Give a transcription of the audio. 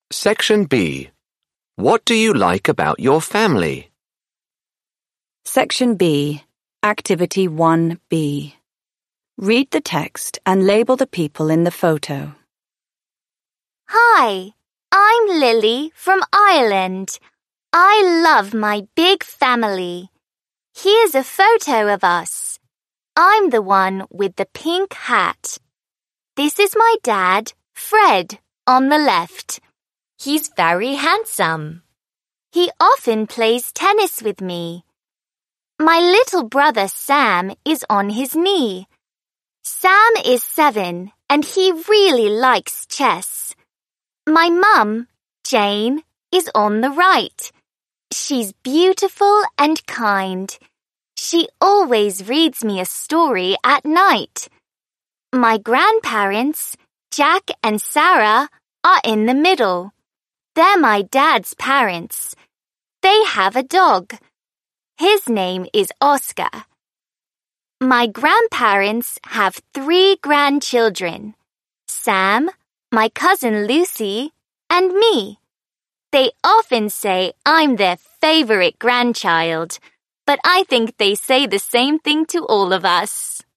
Section B. What do you like about your family? Section B, Activity 1B. Read the text and label the people in the photo. Hi, I'm Lily from Ireland. I love my big family. Here's a photo of us. I'm the one with the pink hat. This is my dad, Fred, on the left. He's very handsome. He often plays tennis with me. My little brother Sam is on his knee. Sam is 7 and he really likes chess. My mum, Jane, is on the right. She's beautiful and kind. She always reads me a story at night. My grandparents, Jack and Sarah, are in the middle. They're my dad's parents. They have a dog. His name is Oscar. My grandparents have 3 grandchildren, Sam, my cousin Lucy, and me. They often say I'm their favorite grandchild, but I think they say the same thing to all of us.